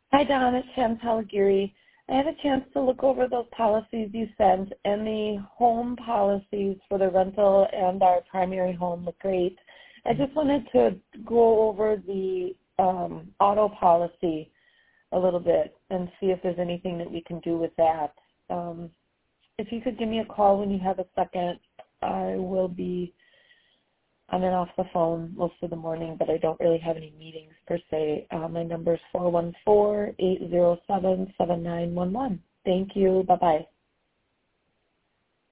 Hi, Don. It's Shan Talagiri. I had a chance to look over those policies you sent, and the home policies for the rental and our primary home look great. I just wanted to go over the auto policy a little bit and see if there's anything that we can do with that. If you could give me a call when you have a second, I will be on and off the phone most of the morning, but I don't really have any meetings per se. My number is 414-807-7911. Thank you. Bye-bye.